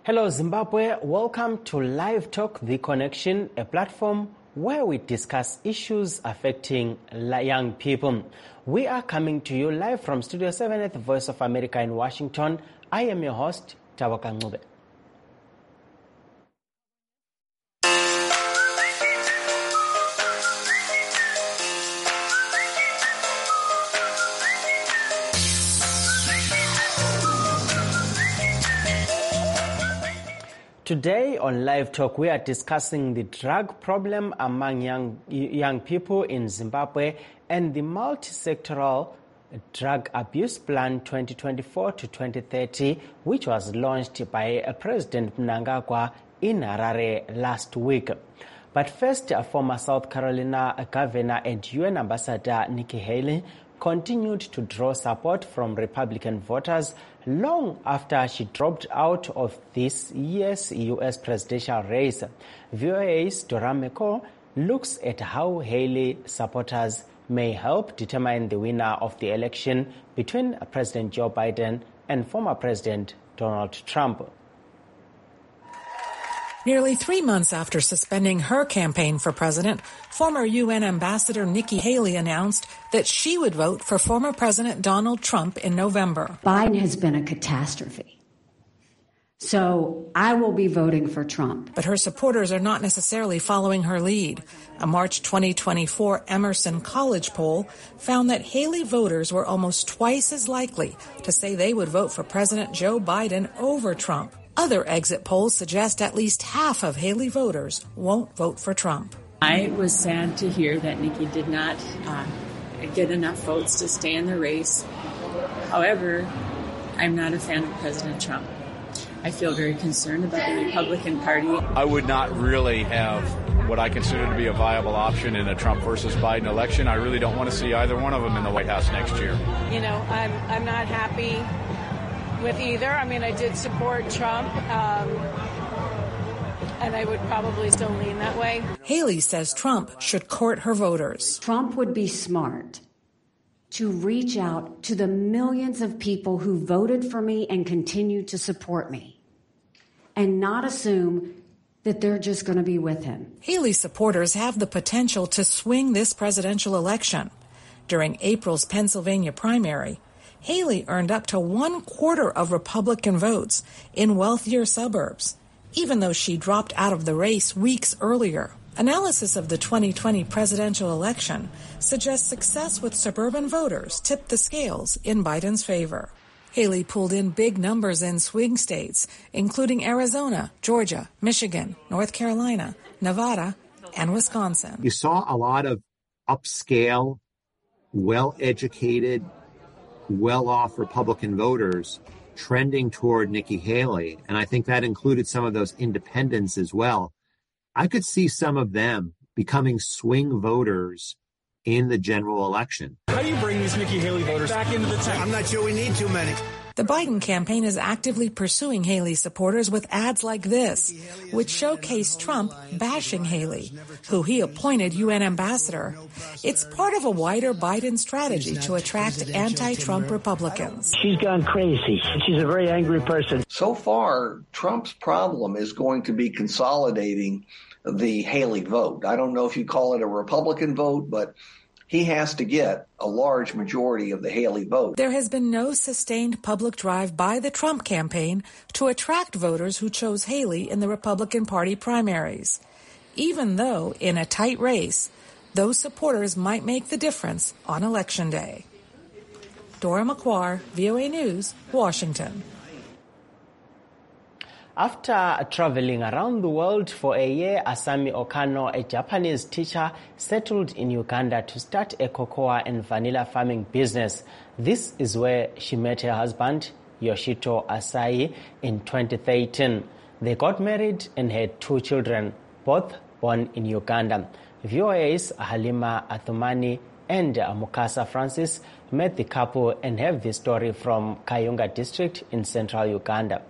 Hello Zimbabwe, welcome to Live Talk The Connection, a platform where we discuss issues affecting young people. We are coming to you live from Studio 7 at the Voice of America in Washington. I am your host, Tabaka Ngube. Today on Live Talk, we are discussing the drug problem among young people in Zimbabwe and the multi-sectoral drug abuse plan 2024 to 2030, which was launched by President Mnangagwa in Harare last week. But first, former South Carolina governor and UN ambassador Nikki Haley continued to draw support from Republican voters long after she dropped out of this year's U.S. presidential race. VOA's Dora Meko looks at how Haley supporters may help determine the winner of the election between President Joe Biden and former President Donald Trump. Nearly 3 months after suspending her campaign for president, former UN Ambassador Nikki Haley announced that she would vote for former President Donald Trump in November. Biden has been a catastrophe. So I will be voting for Trump. But her supporters are not necessarily following her lead. A March 2024 Emerson College poll found that Haley voters were almost twice as likely to say they would vote for President Joe Biden over Trump. Other exit polls suggest at least half of Haley voters won't vote for Trump. I was sad to hear that Nikki did not get enough votes to stay in the race. However, I'm not a fan of President Trump. I feel very concerned about the Republican Party. I would not really have what I consider to be a viable option in a Trump versus Biden election. I really don't want to see either one of them in the White House next year. You know, I'm not happy with either. I mean, I did support Trump, and I would probably still lean that way. Haley says Trump should court her voters. Trump would be smart to reach out to the millions of people who voted for me and continue to support me, and not assume that they're just going to be with him. Haley supporters have the potential to swing this presidential election. During April's Pennsylvania primary, Haley earned up to 1/4 of Republican votes in wealthier suburbs, even though she dropped out of the race weeks earlier. Analysis of the 2020 presidential election suggests success with suburban voters tipped the scales in Biden's favor. Haley pulled in big numbers in swing states, including Arizona, Georgia, Michigan, North Carolina, Nevada, and Wisconsin. You saw a lot of upscale, well-educated, well-off Republican voters trending toward Nikki Haley, and I think that included some of those independents as well. I could see some of them becoming swing voters in the general election. How do you bring these Nikki Haley voters back into the tent? I'm not sure we need too many. The Biden campaign is actively pursuing Haley supporters with ads like this, which showcase Trump bashing Haley, who he appointed UN ambassador. It's part of a wider Biden strategy to attract anti-Trump Republicans. She's gone crazy. She's a very angry person. So far, Trump's problem is going to be consolidating the Haley vote. I don't know if you call it a Republican vote, but he has to get a large majority of the Haley vote. There has been no sustained public drive by the Trump campaign to attract voters who chose Haley in the Republican Party primaries, even though in a tight race, those supporters might make the difference on Election Day. Dora McQuarrie, VOA News, Washington. After traveling around the world for a year, Asami Okano, a Japanese teacher, settled in Uganda to start a cocoa and vanilla farming business. This is where she met her husband, Yoshito Asai, in 2013. They got married and had 2 children, both born in Uganda. VOA's Halima Athumani and Mukasa Francis met the couple and have this story from Kayunga district in central Uganda.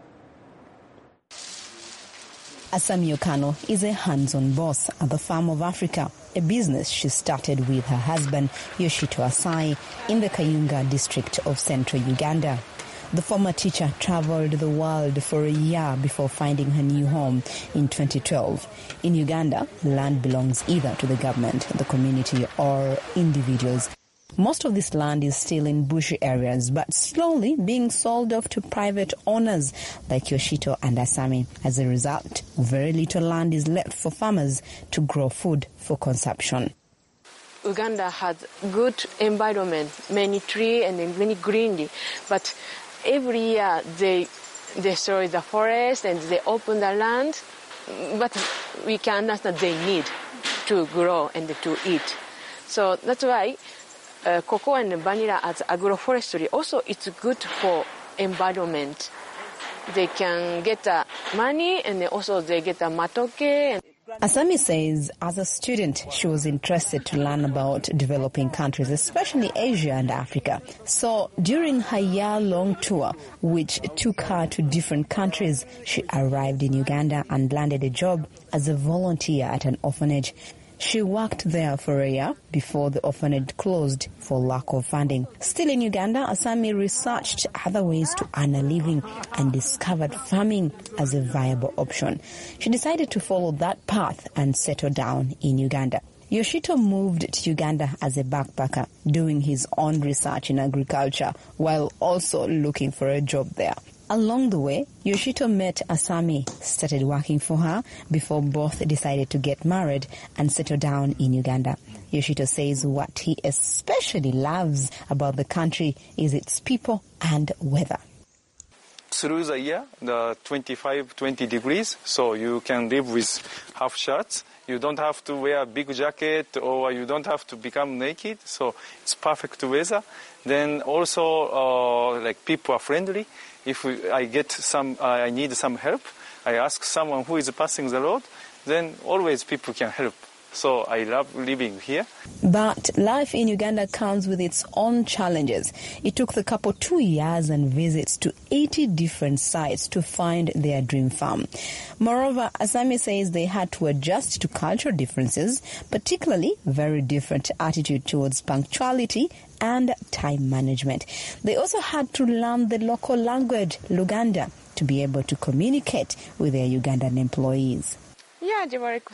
Asami Okano is a hands-on boss at the Farm of Africa, a business she started with her husband, Yoshito Asai, in the Kayunga district of central Uganda. The former teacher traveled the world for a year before finding her new home in 2012. In Uganda, land belongs either to the government, the community, or individuals. Most of this land is still in bushy areas, but slowly being sold off to private owners like Yoshito and Asami. As a result, very little land is left for farmers to grow food for consumption. Uganda has good environment, many trees and many greenery, but every year they destroy the forest and they open the land, but we can understand they need to grow and to eat. So that's why cocoa and vanilla as agroforestry also it's good for environment. They can get money and also they get matoke. Asami says as a student she was interested to learn about developing countries, especially Asia and Africa. So during her year-long tour, which took her to different countries, she arrived in Uganda and landed a job as a volunteer at an orphanage. She worked there for a year before the orphanage closed for lack of funding. Still in Uganda, Asami researched other ways to earn a living and discovered farming as a viable option. She decided to follow that path and settle down in Uganda. Yoshito moved to Uganda as a backpacker, doing his own research in agriculture while also looking for a job there. Along the way, Yoshito met Asami, started working for her before both decided to get married and settle down in Uganda. Yoshito says what he especially loves about the country is its people and weather. Through the year, the 20 degrees, so you can live with half shirts. You don't have to wear a big jacket or you don't have to become naked, so it's perfect weather. Then also, like people are friendly. If I need some help, I ask someone who is passing the road, then always people can help. So I love living here. But life in Uganda comes with its own challenges. It took the couple 2 years and visits to 80 different sites to find their dream farm. Moreover, Asami says they had to adjust to cultural differences, particularly very different attitude towards punctuality and time management. They also had to learn the local language, Luganda, to be able to communicate with their Ugandan employees. Yeah, like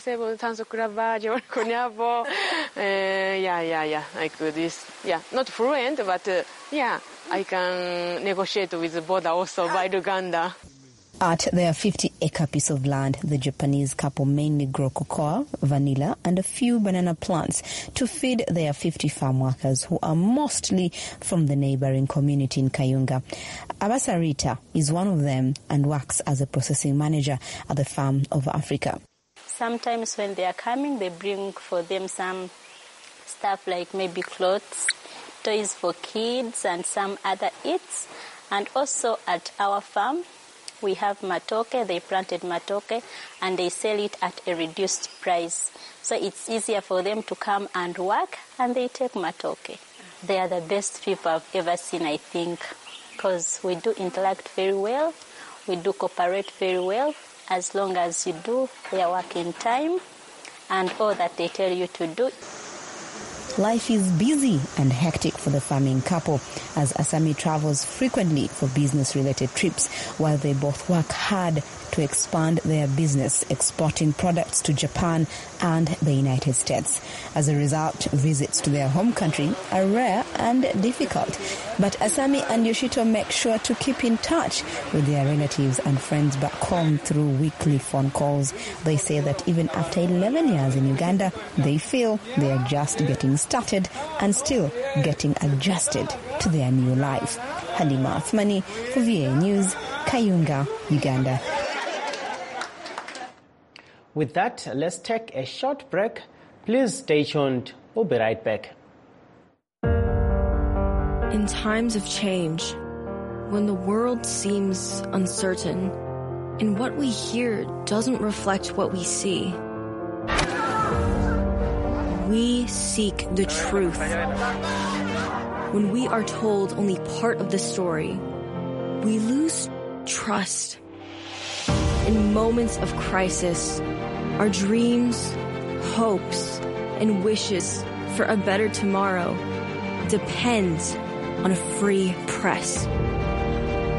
this. Yeah, not fluent, but I can negotiate with the border also by Uganda. At their 50-acre piece of land, the Japanese couple mainly grow cocoa, vanilla, and a few banana plants to feed their 50 farm workers who are mostly from the neighboring community in Kayunga. Abasarita is one of them and works as a processing manager at the Farm of Africa. Sometimes when they are coming, they bring for them some stuff like maybe clothes, toys for kids, and some other eats. And also at our farm, we have matoke. They planted matoke, and they sell it at a reduced price. So it's easier for them to come and work, and they take matoke. They are the best people I've ever seen, I think, because we do interact very well. We do cooperate very well. As long as you do their work in time and all that they tell you to do. Life is busy and hectic for the farming couple as Asami travels frequently for business-related trips while they both work hard to expand their business, exporting products to Japan and the United States. As a result, visits to their home country are rare and difficult. But Asami and Yoshito make sure to keep in touch with their relatives and friends back home through weekly phone calls. They say that even after 11 years in Uganda, they feel they are just getting started and still getting adjusted to their new life. Halima Athmani for VA News, Kayunga, Uganda. With that, let's take a short break. Please stay tuned. We'll be right back. In times of change, when the world seems uncertain and what we hear doesn't reflect what we see, we seek the truth. When we are told only part of the story, we lose trust. In moments of crisis, our dreams, hopes, and wishes for a better tomorrow depends on a free press.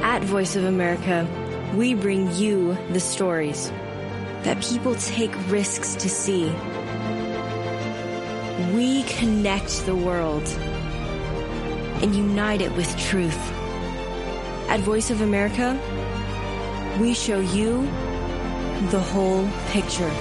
At Voice of America, we bring you the stories that people take risks to see. We connect the world and unite it with truth. At Voice of America, we show you the whole picture.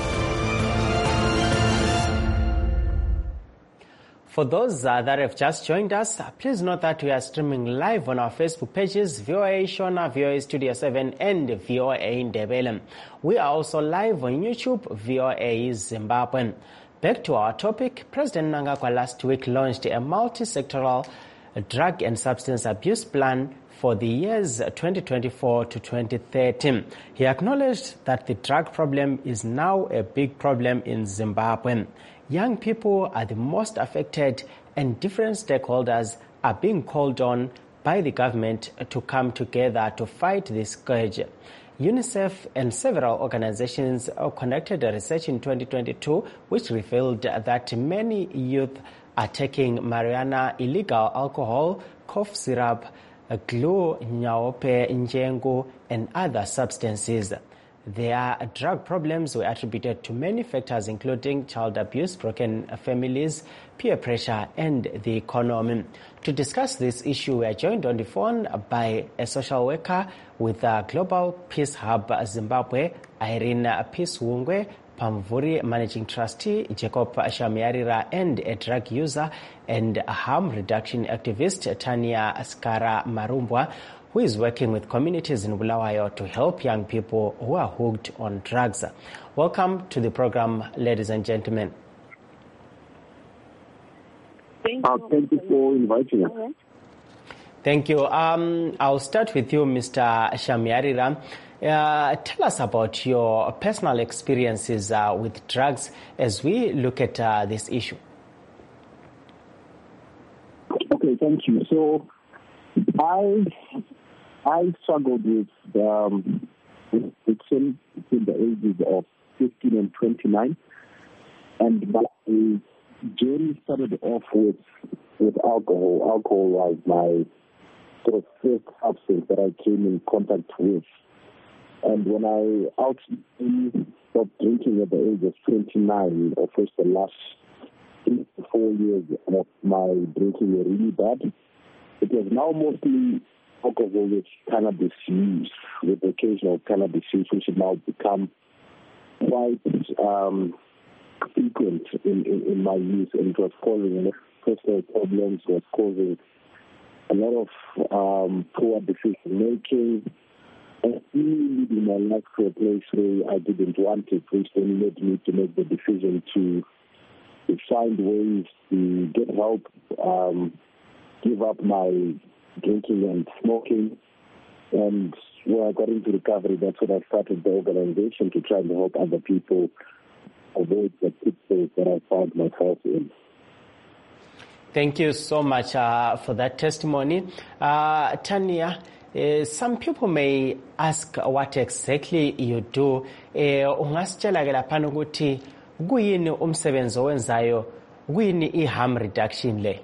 For those that have just joined us, please note that we are streaming live on our Facebook pages, VOA Shona, VOA Studio 7, and VOA Ndebele. We are also live on YouTube, VOA Zimbabwe. Back to our topic, President Mnangagwa last week launched a multi-sectoral drug and substance abuse plan for the years 2024 to 2030. He acknowledged that the drug problem is now a big problem in Zimbabwe. Young people are the most affected, and different stakeholders are being called on by the government to come together to fight this scourge. UNICEF and several organizations conducted a research in 2022 which revealed that many youth are taking marijuana, illegal alcohol, cough syrup, glue, nyaope, njengu, and other substances. Their drug problems were attributed to many factors, including child abuse, broken families, peer pressure, and the economy. To discuss this issue, we are joined on the phone by a social worker with Global Peace Hub Zimbabwe, Irene Peacewungwe, Pamvuri Managing Trustee, Jacob Shamiarira, and a drug user and harm reduction activist, Tanya Askara Marumbwa, who is working with communities in Bulawayo to help young people who are hooked on drugs. Welcome to the program, ladies and gentlemen. Thank you for inviting us. Thank you. I'll start with you, Mr. Shamiarira. Tell us about your personal experiences with drugs as we look at this issue. Okay, thank you. So I struggled with addiction between the ages of 15 and 29, and my journey started off with alcohol. Alcohol was my sort of first substance that I came in contact with. And when I ultimately stopped drinking at the age of 29, of course the last 3 to 4 years of my drinking were really bad. It was now mostly alcohol with cannabis use, with occasional cannabis use, which had now become quite frequent in my use, and it was causing personal problems, was causing a lot of poor decision making, and really leading my life to a place where I didn't want it, which then led me to make the decision to find ways to get help, give up my drinking and smoking. And when I got into recovery, that's when I started the organization to try and help other people avoid the pitfalls that I found myself in. Thank you so much for that testimony. Tanya, some people may ask what exactly you do. Ungasitshela ke lapha ukuthi kuyini umsebenzi owenzayo, kuyini i-harm reduction le?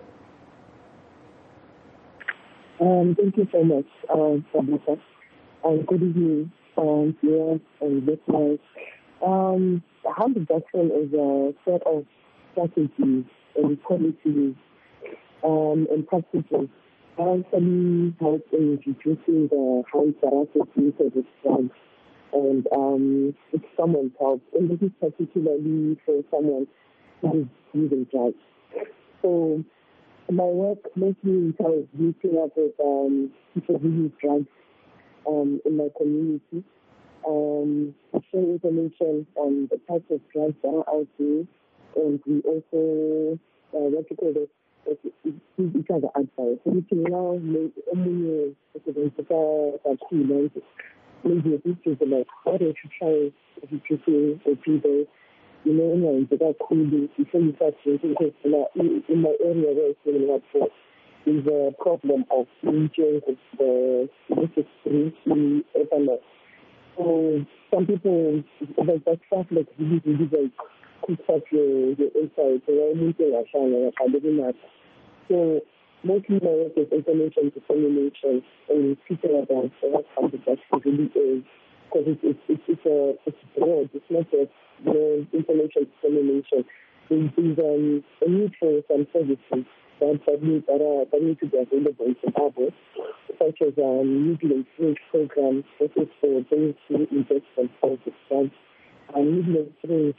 Thank you so much, Sabata. Good evening, viewers and listeners. Harm reduction is a set of strategies and policies and practices that actually help in reducing the harms that are associated with drugs. And it's someone's help, and this is particularly for someone who is using drugs. So my work mostly entails meeting up with people who use drugs in my community, share information on the types of drugs that are out there, and we also what you call it, give each other advice. So we can now make maybe a bit like what if you try reducing opioids, you know, in the cool before you start drinking, because in my area where it's really hard for is a problem of reaching the briefly ethanol. So some people like that stuff like really like cooks up your inside. So I need to so mostly my work is information dissemination and teaching about what harm reduction really is, because it's broad. It's not just information dissemination. There's a need for some services that need to be available in Zimbabwe, such as Middle Range programs. This is for those who invest themselves with funds. Middle Range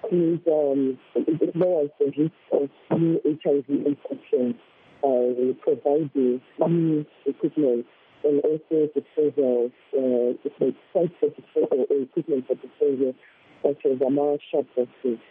it lowers the risk of new HIV infection by providing new equipment and also disposal, equipment for disposal, such as sharp boxes.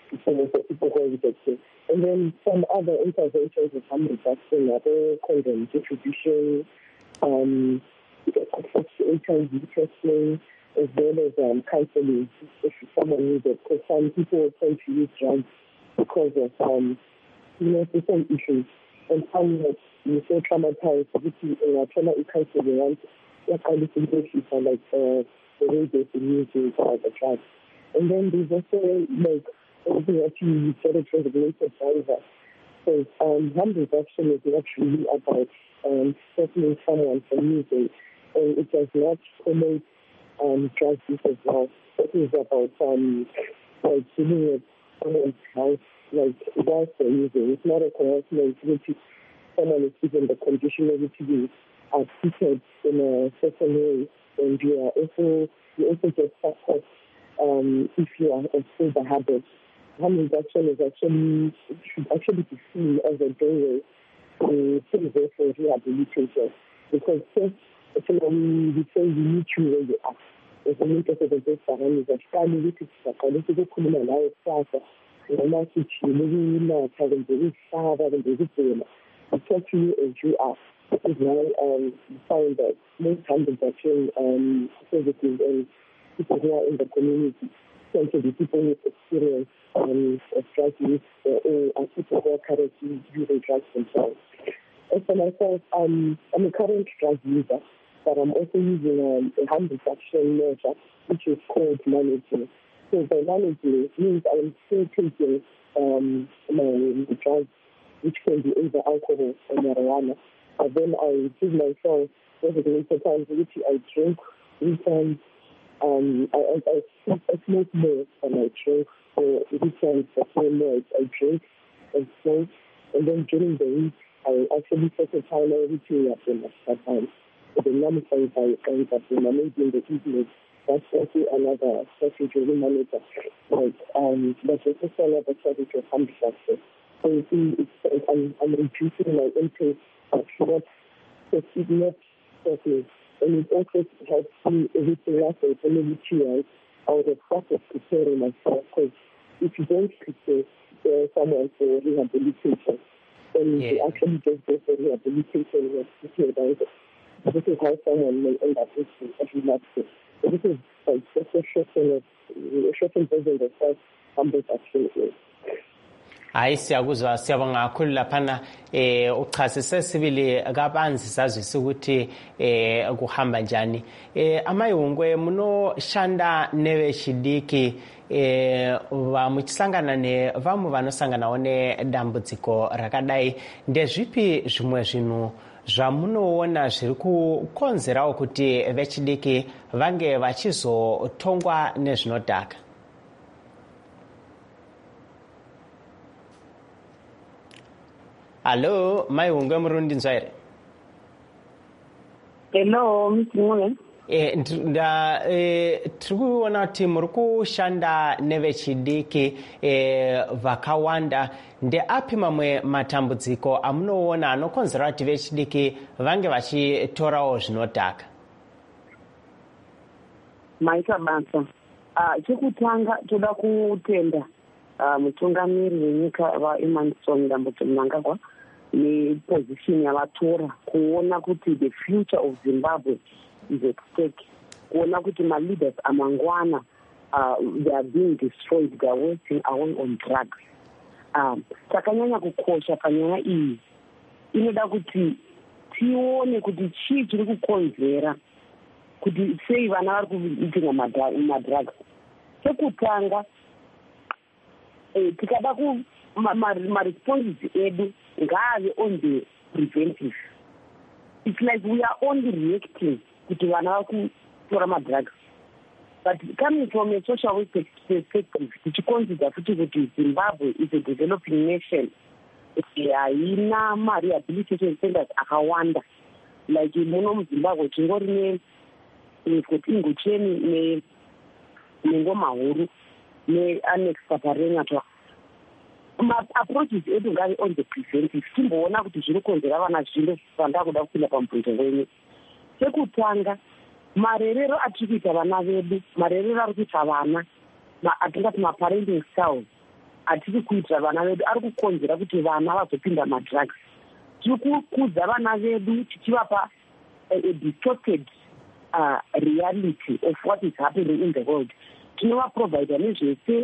And then some other interventions of harm reduction, other condom distribution, access to HIV testing, as well as counseling if someone needs it. Because some people tend to use drugs because of different issues. And some you so traumatized with trauma counseling and that kind of issues are like the way they use the drugs. And then there's also you get a designated driver. So harm reduction is not really about stopping someone from using, and it does not promote drug use as well. It is about dealing with someone's health, whilst they're using. It's not a coercion which someone is given the condition to be treated in a certain way, and you also get support if you are still the habit. Harm reduction should actually be seen as a doorway to for rehabilitation, because first, we say we need you where you are. As a need of the best around that family to the criminal life, noma sithi lokunatha kumbe ukuhlaba kumbe ukubhema, talk to you as you are. This is why we find that most harm reduction services and people who are in the community tend to be people with experience of drug use or people who are currently using drugs themselves. As for myself, I'm a current drug user, but I'm also using a harm reduction measure, which is called managing. So by managing means I'm still taking my drugs, which can be either alcohol or marijuana. But then I give myself designated times which I drink weekends. I smoke more than I drink. So weekends I drink and smoke. And then during the week, I actually set a timer which I have at times. So the nullify by maybe in the evening. That's also another strategy we monitor. That's also another strategy of harm reduction. So you see, I'm reducing my intake, but not certainly. And it also helps me everything else I maybe I would have started preparing myself, because if you don't prepare someone for rehabilitation, then you actually just go for rehabilitation and prepare about it. This is how someone may end up with a relapse. So this is just a shortened version of what harm reduction is. Hayi siyakuzwa, siyabonga kakhulu laphana uchasise sibili kabanzi sazwise ukuthi kuhamba njani. Amayungwe muno shanda neve shidiki vamuchisangana ne vamu vanosangana one dambudziko rakadai, ndezvipi zvimwe zvinhu zvamunoona zviri kukonzerawo kuti vechidiki vange vachizotongwa nezvinodhaka? Hello, Mayungwe Murundi Nzwaire. Hello, Mr. Tikuona kuti muri kushanda nevechidiki vakawanda, ndeapi mamwe matambudziko amunoona anokonzera kuti vechidiki vange vachitorawo zvinodhaka? Maita basa. Chekutanga toda kutenda mutungamiri wenyika vaEmmerson Dambudzo Mnangagwa neposition yavatora kuona kuti the future of Zimbabwe is at stake, kuona kuti ma-leaders amangwana they are being destroyed, they are wasting away on drugs. Takanyanya kukosha panyaya iyi inoda kuti tione kuti chii chiri kukonzera kuti sei vana vari kuitinga madrugs. Chekutanga tikada ma-responses edu ngaave on the preventive. It's like we are only reacting to vana drugs. But coming from a social work perspective, which considers that Zimbabwe is a developing nation, haina rehabilitation centers akawanda. Like muno muZimbabwe tingori neIngocheni neNgoma Huru neAnnex Kaparenga. Ma-approaches edu ngari on the preventive. Timboona kuti zviri konzera vana zviro zvanda kuda kupinda pamubvunzo wenyu. Sekutanga, marerero atiri kuita vana vedu, marerero ari kuita vana, atingati ma-parenting styles, atiri kuitira vana vedu ari kukonzera kuti vana vazopinda madrugs. Tiri kukudza vana vedu tichivapa a distorted reality of what is happening in the world. Tinovaprovide nezvese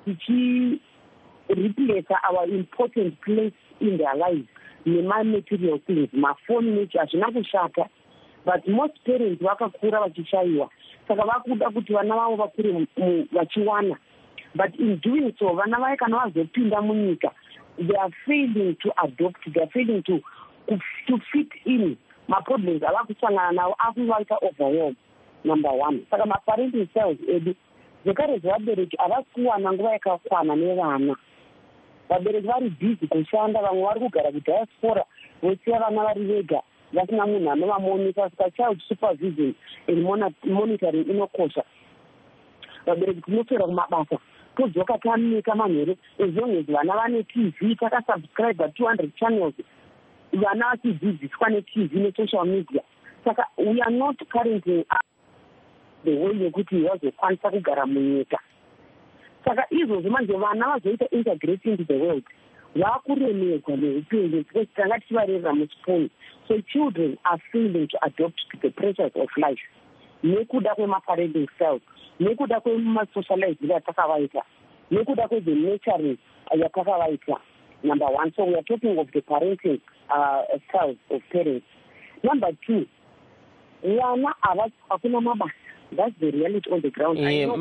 replace our important place in their lives, material things, phone which hazvina kushata, but most parents vakakura vachishaiwa, saka vakuda kuti vana vavo vakure vachiwana. But in doing so, vana vaye kana vazopinda munyika, they are failing to adopt, they are failing to fit in. Maproblems avakusangana nawo akuvaita overwhelm, number one. Saka maparenting styles edu zvekare zvevabereki havasi kuwana nguva yakakwana nevana. Vabereki vari busy kushanda, vamwe vari kugara kudiaspora vosiya vana vari vega vasina munhu anovamonita. Saka child supervision and monitoring inokosha. Vabereki tinoswera kumabasa todzoka tanika manheru as long as vana vane TV, takasubscribe 200 channels, vana vachidzidziswa neTV nesocial media. Saka we are not currently the way yekuti vazokwanisa kugara munyika. Saka izvozvo manje vana vazoita integrate into the world, vakuremedzwa neupenyu because tanga tichivarerera muchipunu. So children are failing to adopt to the pressures of life, nekuda kwemaparenting styles, nekuda kwemasocializing yatakavaita, nekuda kweze nurturing yatakavaita. Number one, so we are talking of the parenting styles of parents. Number two, vana hakuna mabasa. That's the reality on the ground.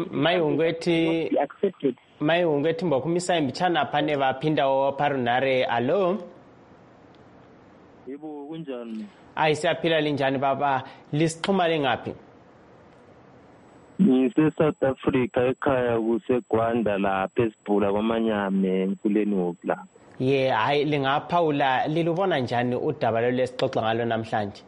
Mai ungweti mbokumisa mbichana pane vapindawo parunhare. Allo? Yebo, kunjani? Siyaphila linjani baba? Lisixhuma lingaphi? Ngise South Africa ekhaya kuseGwanda lapha esibhula kwaManyame Nkuleni Hopla. Hayi lingaphawula lilubona njani udaba lesixoxa ngalo namhlanje?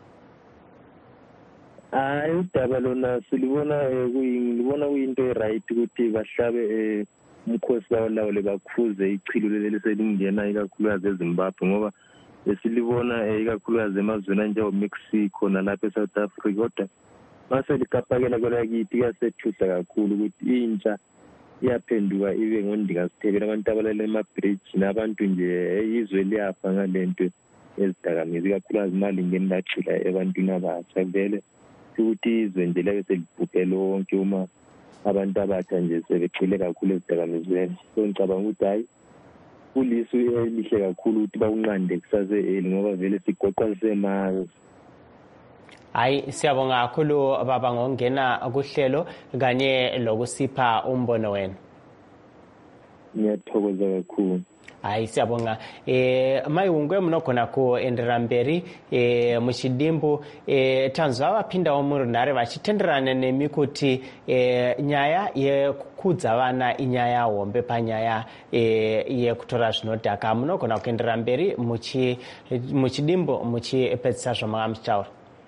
Udaba lona silibona kuyinto eright ukuthi bahlabe umkhosi bawulawule bakhuze ichilo leli selingena ikakhulukazi eZimbabwe, ngoba esilibona ikakhulukazi emazweni anjengoMexico nalapha eSouth Africa. Kodwa mase likaphakela kwelakithi kasethusa kakhulu ukuthi intsha iyaphenduka ibe ngondingasithebela abantu abalala emabridge nabantu nje izwe liyafa ngalento ezidakamizwa ikakhulukazi imali ngeni lathila ebantwini abatsha. Vele ukuthi izwe nje lebe selibhubhe lonke uma abantu abatsha nje sebegxile kakhulu ezidakamizweni. So ngicabanga ukuthi hayi kulisu elihle kakhulu ukuthi bakunqande kusase ngoba vele sigoqwa sisemanzi. Hayi siyabonga kakhulu baba ngongena kuhlelo kanye lokusipha umbono wena. Ngiyathokoza kakhulu. Hayi siyabonga. Mayungwe mnokhona ku Enderamberi muchidimbu tanzwa vapinda omurunhare vachitenderana nemikuti nyaya yekukhudza vana inyaya hombe panyaya yekutora zvinodhaka. Munogona kuendera mberi muchidimbu muchipedzisa zvamanga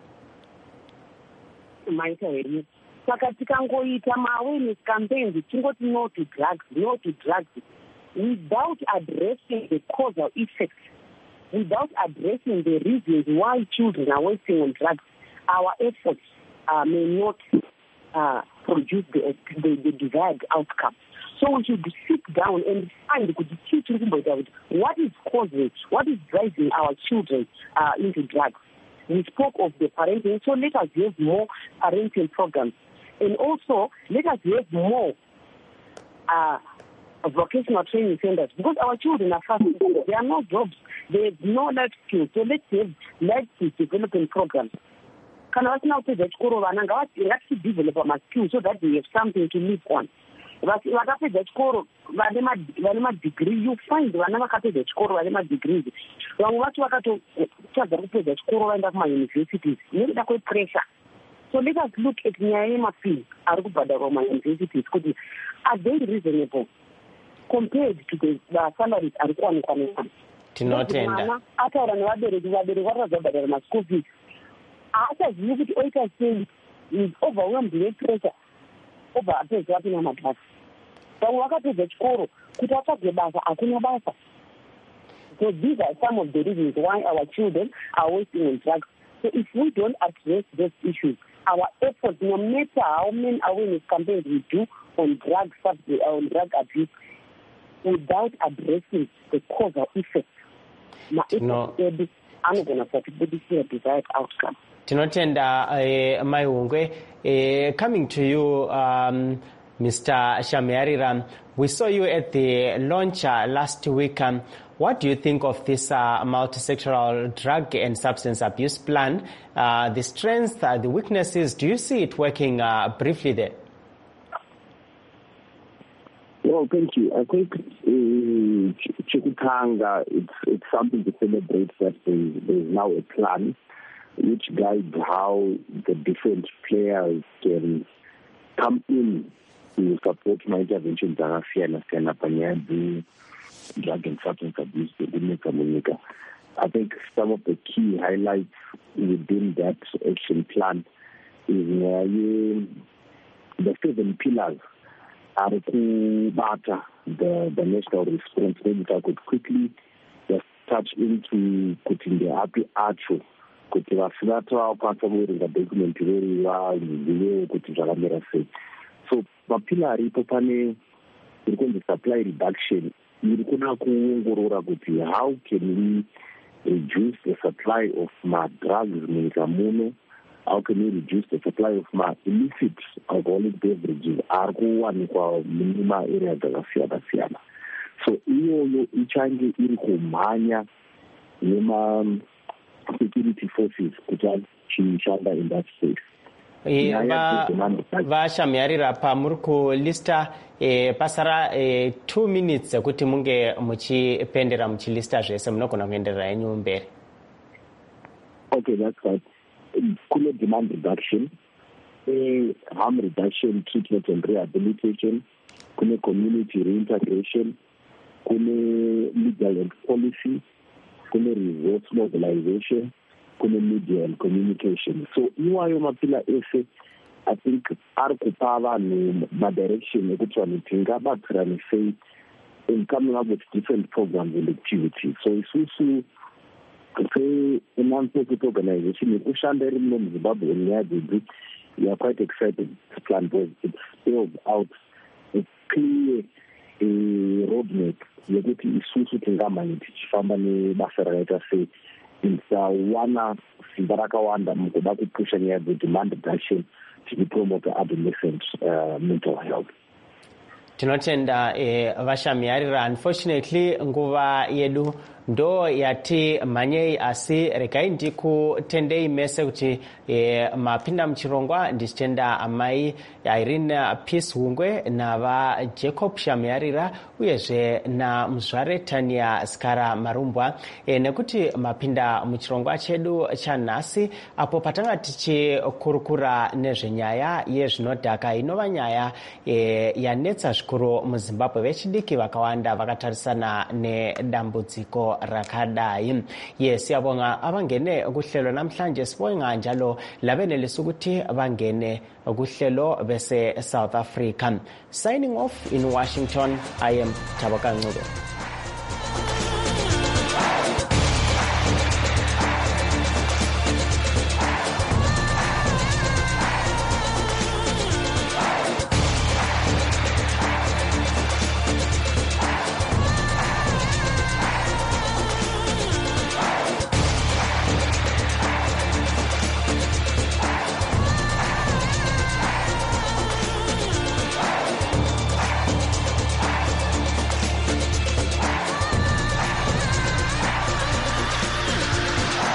maita henyu. Saka tikangoita ma-awareness campaigns tingoti no to drugs, without addressing the causal effects, without addressing the reasons why children are wasting on drugs, our efforts may not produce the desired outcome. So we should sit down and find what is causing, what is driving our children into drugs. We spoke of the parenting, so let us have more parenting programs. And also, let us have more vocational training centers, because our children are fast. There are no jobs. There is no life skills. So let's have life skills development programs. Can I now say that let's develop our skills so that we have something to live on. vakapedza chikoro vane madegree. You find vana vakapedza chikoro vane madegrees vamwe vacho vakatotadza kupedza chikoro vaenda kumauniversities nekuda kwepressure. So let us look at nyaya yemafee ari kubhadharwa kumauniversities kuti are they reasonable compared to the salaries ari kuwanikwa nevana. Tinotenda ataura nevabereki varatadza kubhadhara maschool fees haachazivi kuti oita sei is overwhelmed nepressure obva apedza apinda mabasa. Vamwe vakapedza chikoro kuti atsvage basa hakuna basa. So these are some of the reasons why our children are wasting on drugs. So if we don't address those issues, our efforts, no matter how many awareness campaigns we do on drug abuse, without addressing the causal effects, I'm going to put a desired outcome. Tinotenda Maihungwe, coming to you, Mr. Shamyarira, we saw you at the launch last week. What do you think of this multi-sectoral drug and substance abuse plan? The strengths, the weaknesses, do you see it working briefly there? Well, thank you. I think Chikutanga, it's something to celebrate that there's now a plan which guides how the different players can come in to support my intervention drug and substance abuse. I think some of the key highlights within that action plan is the 7 pillars are to batter the national response. Maybe I could quickly just touch into putting the happy archer. Kuti vasinatra ukatsamuiringa document roriwa zive kuti zvakamira sei. So mapila aripo pane iri kunzi supply reduction iri kuda kuongorora kuti how can we reduce the supply of drugs munyika muno, how can we reduce the supply of illicit alcoholic beverages ari kuwanikwa muma area dzakasiyana siyana. So iyoyo ichange iri kumhanya nema security forces kuti achishanda in that space. Vashamyarira pamuri kulista pasara 2 minutes kuti munge muchipendera muchilista zvese munogona kuenderera henyu mberi. Okay, that's right. Kune demand reduction, harm reduction, treatment and rehabilitation, kune community reintegration, kune legal and policy, kune resource mobilization, kune media and communication. So iwayo mapila ese, I think ari kupa vanhu direction ekuti vanhu tingabatsirane sei in coming up with different programs and activities. So isusu say a non-profit organization ikushanda iri muno muZimbabwe nenyaya dzidzi, we are quite excited this plan because it spells out a clear roadmap yekuti isusu tingamhanya tichifamba nebasa rakaita sei tisawana simba rakawanda mukuda kupusha nyaya dzedemand reduction tichipromota adolescent mental health. Tinotenda Vashamyarira, unfortunately nguva yedu ndo yati manyei, asi rekai ndikutendei mese kuti mapinda muchirongwa ndichitenda amai Irene Peace Hungwe nava Jacob Shamyarira uyezve namuzvare Tania Skara Marumbwa nekuti mapinda muchirongwa chedu chanhasi apo patanga tichikurukura nezvenyaya yezvinodhaka inova nyaya yanetsa zvikuru muZimbabwe. Vechidiki vakawanda vakatarisana nedambudziko rakadai. Siyabonga abangene kuhlelo namhlanje, sibonga njalo labenelisa ukuthi bangene kuhlelo bese South Africa. Signing off in Washington, I am Tabaka Ncube.